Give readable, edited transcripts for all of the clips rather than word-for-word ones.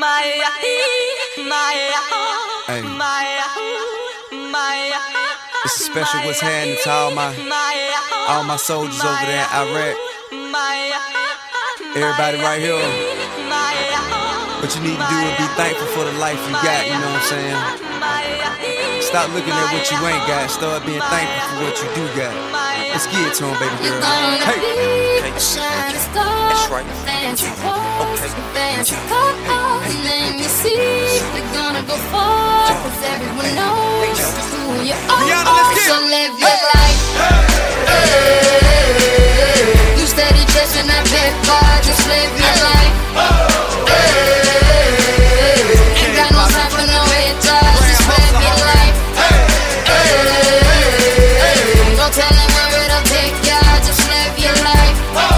Hey, it's a special what's happening to all my soldiers over there in Iraq. Everybody right here. What you need to do is be thankful for the life you got, you know what I'm saying? Stop looking at what you ain't got, start being thankful for what you do got. Let's get it to him, baby girl. Hey! That's right. Okay. Let me see. We're gonna go far, 'cause everyone knows who you are. So live your life. You steady chasing that big car, just live your life. Ain't got no time for no haters, just live your life. No telling where it'll take ya, just live your life.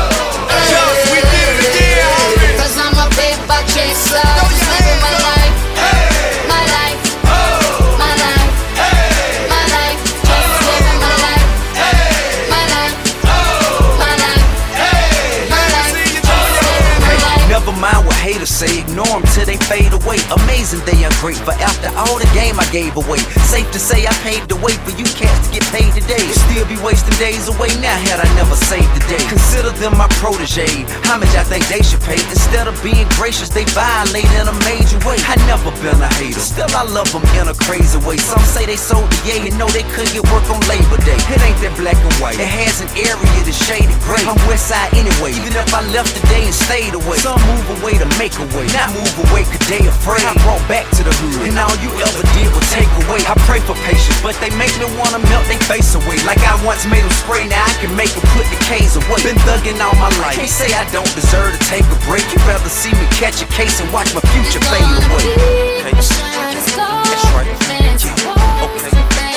Haters say ignore them till they fade away. Amazing they ungrateful after all the game I gave away. Safe to say I paved the way for you cats to get paid today. Still be wasting days away now had I never saved the day. Consider them my protege. Homage I think they should pay. Instead of being gracious they violate in a major way. I never been a hater, still I love them in a crazy way. Some say they sold the yay and know they couldn't get work on Labor Day. It ain't that black and white, it has an area that's shaded gray. I'm west side anyway, even if I left today and stayed away. Some move away to make a way, not move away cause they afraid. I brought back to the hood, and all you ever did was take away. I pray for patience, but they make me wanna melt they face away. Like I once made them spray, now I can make them put the K's away. Been thugging all my life, can't say I don't deserve to take a break. You'd rather see me catch a case and watch my future fade away. Okay. That's right. Okay.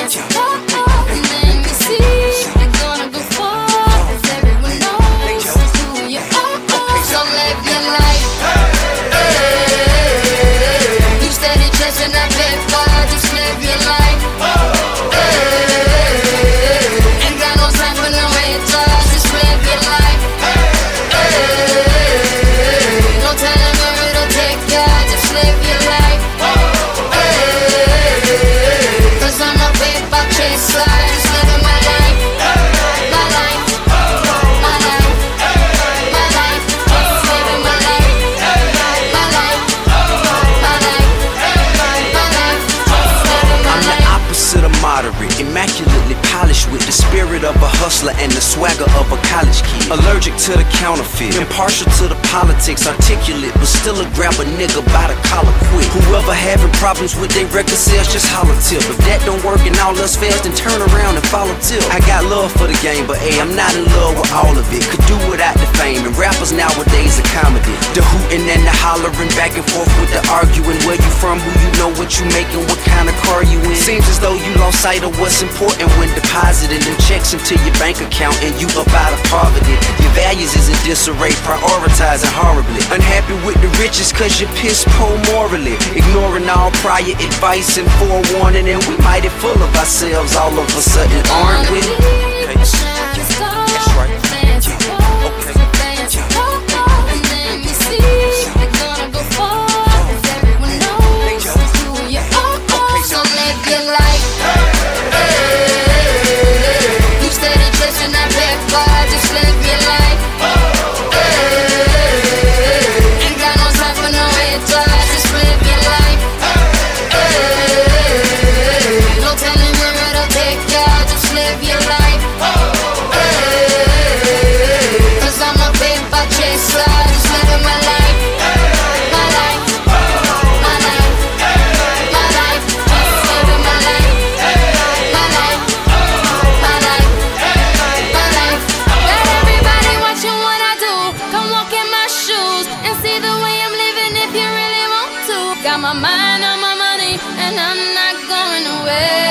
Immaculately polished with the spirit of a hustler and the swagger of a college kid. Allergic to the counterfeit, impartial to the politics, articulate, but still a grab a nigga by the collar quick. Whoever having problems with their record sales, just holler tip. If that don't work and all else fails, then turn around and follow tip. I got love for the game, but hey, I'm not in love with all of it. Could do without the fame, and rappers nowadays are comedy. The hooting and the hollering, back and forth with the arguing. Where you from, who you know, what you making, what kind of car you in. Seems as though you lost sight of what's important when depositing them checks into your bank account and you up out of poverty. Your values is in disarray, prioritizing horribly. Unhappy with the riches cause you're piss poor morally. Ignoring all prior advice and forewarning, and we mighty full of ourselves all of a sudden, aren't we? Okay. That's right. Okay. Got my mind on my money, and I'm not going away.